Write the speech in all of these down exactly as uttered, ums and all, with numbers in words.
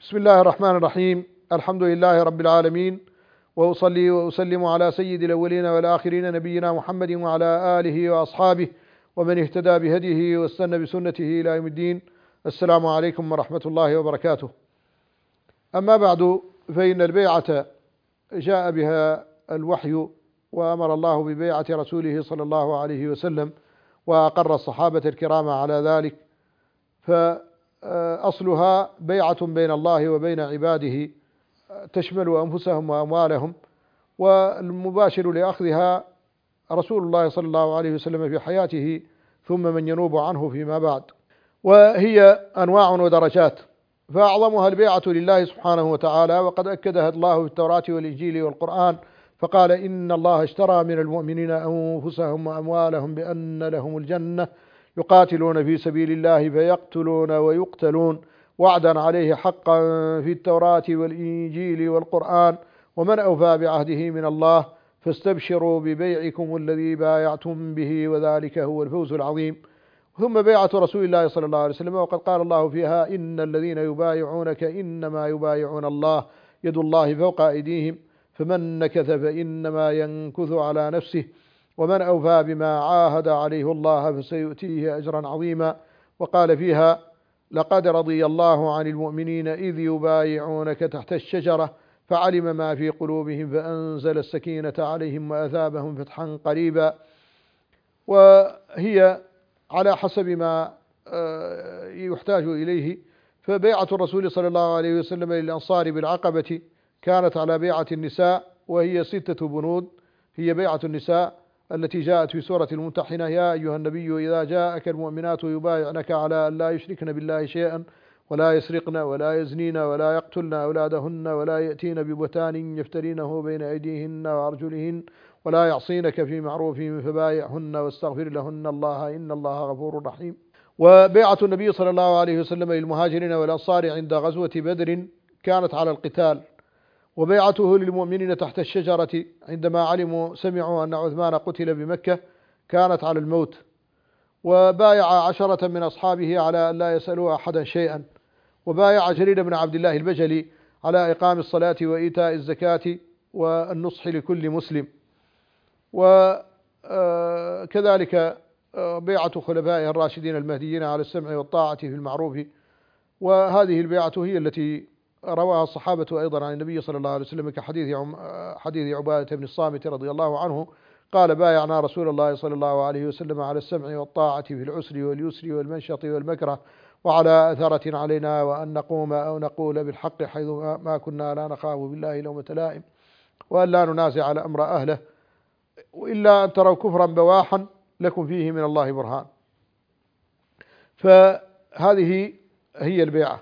بسم الله الرحمن الرحيم. الحمد لله رب العالمين، وأصلي وأسلم على سيد الأولين والآخرين نبينا محمد وعلى آله وأصحابه ومن اهتدى بهديه واستنى بسنته إلى يوم الدين. السلام عليكم ورحمة الله وبركاته. أما بعد، فإن البيعة جاء بها الوحي، وأمر الله ببيعة رسوله صلى الله عليه وسلم، وأقر الصحابة الكرام على ذلك. فأصلها بيعة بين الله وبين عباده تشمل أنفسهم وأموالهم، والمباشر لأخذها رسول الله صلى الله عليه وسلم في حياته، ثم من ينوب عنه فيما بعد. وهي أنواع ودرجات، فأعظمها البيعة لله سبحانه وتعالى، وقد أكدها الله في التوراة والإنجيل والقرآن، فقال: إن الله اشترى من المؤمنين أنفسهم وأموالهم بأن لهم الجنة يقاتلون في سبيل الله فيقتلون ويقتلون وعدا عليه حقا في التوراة والإنجيل والقرآن، ومن أوفى بعهده من الله، فاستبشروا ببيعكم الذي بايعتم به وذلك هو الفوز العظيم. ثم بيعة رسول الله صلى الله عليه وسلم، وقد قال الله فيها: إن الذين يبايعونك إنما يبايعون الله يد الله فوق أيديهم فمن نكث فإنما ينكث على نفسه ومن أوفى بما عاهد عليه الله فسيؤتيه أجرا عظيما. وقال فيها: لقد رضي الله عن المؤمنين إذ يبايعونك تحت الشجرة فعلم ما في قلوبهم فأنزل السكينة عليهم وأثابهم فتحا قريبا. وهي على حسب ما يحتاج إليه. فبيعة الرسول صلى الله عليه وسلم للأنصار بالعقبة كانت على بيعة النساء، وهي ستة بنود. هي بيعة النساء التي جاءت في سورة الممتحنة: يا أيها النبي إذا جاءك المؤمنات يبايعنك على أن لا يشركن بالله شيئا ولا يسرقن ولا يزنين ولا يقتلن أولادهن ولا يأتين ببهتان يفترينه بين أيديهن وأرجلهن ولا يعصينك في معروف فبايعهن واستغفر لهن الله إن الله غفور رحيم. وبيعة النبي صلى الله عليه وسلم للمهاجرين والأنصار عند غزوة بدر كانت على القتال، وبيعته للمؤمنين تحت الشجرة عندما علموا سمعوا أن عثمان قتل بمكة كانت على الموت. وبايع عشرة من أصحابه على أن لا يسألوا أحدا شيئا. وبايع جرير بن عبد الله البجلي على إقام الصلاة وإيتاء الزكاة والنصح لكل مسلم. وكذلك بيعة خلفائه الراشدين المهديين على السمع والطاعة في المعروف. وهذه البيعة هي التي رواها الصحابة أيضا عن النبي صلى الله عليه وسلم، كحديث حديث عبادة بن الصامت رضي الله عنه قال: بايعنا رسول الله صلى الله عليه وسلم على السمع والطاعة في العسر واليسر والمنشط والمكره، وعلى أثرة علينا وأن نقوم أو نقول بالحق حيث ما كنا لا نخاف بالله لومة لائم، وأن لا ننازع الأمر أهله، وإلا أن تروا كفرا بواحا لكم فيه من الله برهان. فهذه هي البيعة.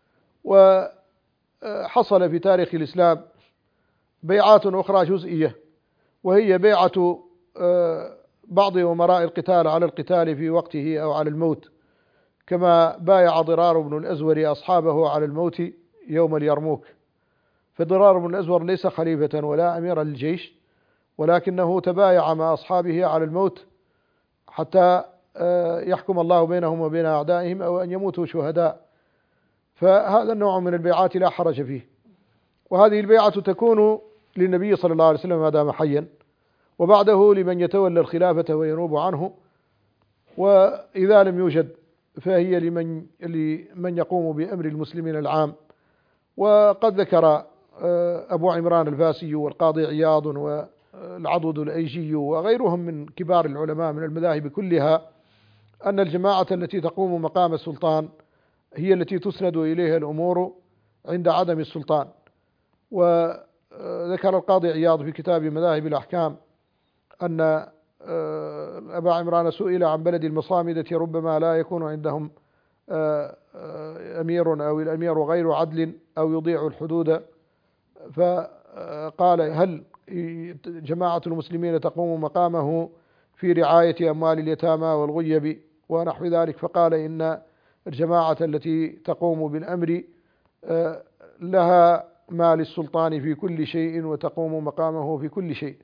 وحصل في تاريخ الإسلام بيعات أخرى جزئية، وهي بيعة بعض أمراء القتال على القتال في وقته أو على الموت، كما بايع ضرار بن الأزور أصحابه على الموت يوم اليرموك. فضرار بن الأزور ليس خليفة ولا أميرا للجيش، ولكنه تبايع مع أصحابه على الموت حتى يحكم الله بينهم وبين أعدائهم أو أن يموتوا شهداء. فهذا النوع من البيعات لا حرج فيه. وهذه البيعة تكون للنبي صلى الله عليه وسلم ما دام حيا، وبعده لمن يتولى الخلافة وينوب عنه. وإذا لم يوجد فهي لمن لمن يقوم بأمر المسلمين العام. وقد ذكر أبو عمران الفاسي والقاضي عياض والعضد الأيجي وغيرهم من كبار العلماء من المذاهب كلها أن الجماعة التي تقوم مقام السلطان هي التي تسند إليها الأمور عند عدم السلطان. وذكر القاضي عياض في كتاب مذاهب الأحكام أن أبا عمران سئل عن بلد المصامدة ربما لا يكون عندهم أمير أو الأمير غير عدل أو يضيع الحدود، فقال: هل جماعة المسلمين تقوم مقامه في رعاية أموال اليتامى والغيب ونحو ذلك؟ فقال: إن الجماعة التي تقوم بالأمر لها ما للسلطان في كل شيء وتقوم مقامه في كل شيء.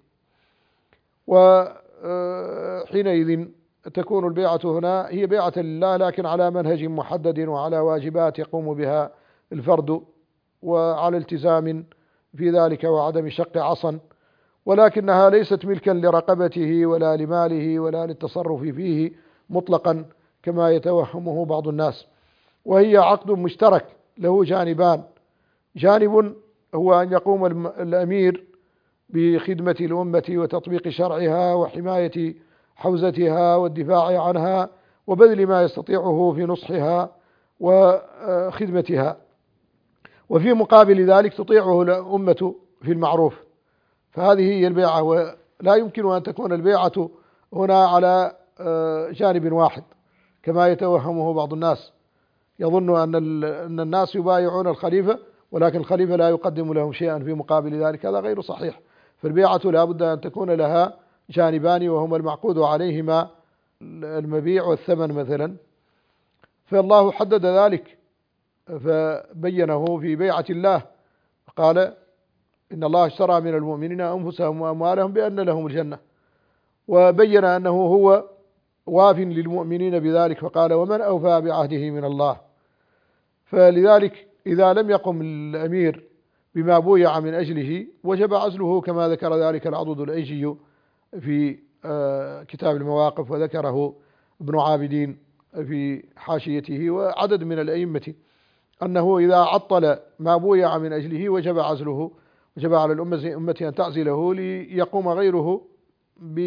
وحينئذ تكون البيعة هنا هي بيعة لله، لكن على منهج محدد وعلى واجبات يقوم بها الفرد وعلى التزام في ذلك وعدم شق عصا، ولكنها ليست ملكا لرقبته ولا لماله ولا للتصرف فيه مطلقا كما يتوهمه بعض الناس، وهي عقد مشترك له جانبان: جانب هو أن يقوم الأمير بخدمة الأمة وتطبيق شرعها وحماية حوزتها والدفاع عنها وبذل ما يستطيعه في نصحها وخدمتها، وفي مقابل ذلك تطيعه الأمة في المعروف. فهذه هي البيعة، ولا يمكن أن تكون البيعة هنا على جانب واحد كما يتوهمه بعض الناس، يظن أن أن الناس يبايعون الخليفة ولكن الخليفة لا يقدم لهم شيئا في مقابل ذلك، هذا غير صحيح. فالبيعة لا بد أن تكون لها جانبان وهما المعقود عليهما المبيع والثمن مثلا، فالله حدد ذلك فبينه في بيعة الله، قال: إن الله اشترى من المؤمنين أنفسهم وأموالهم بأن لهم الجنة، وبين أنه هو واف للمؤمنين بذلك، فقال: ومن أوفى بعهده من الله. فلذلك إذا لم يقم الأمير بما بويع من أجله وجب عزله، كما ذكر ذلك العضد الأيجي في كتاب المواقف، وذكره ابن عابدين في حاشيته وعدد من الأئمة، أنه إذا عطل ما بويع من أجله وجب عزله، وجب على الأمة أمتي أن تعزله ليقوم غيره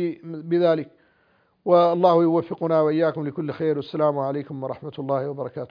بذلك. والله يوفقنا وإياكم لكل خير. والسلام عليكم ورحمة الله وبركاته.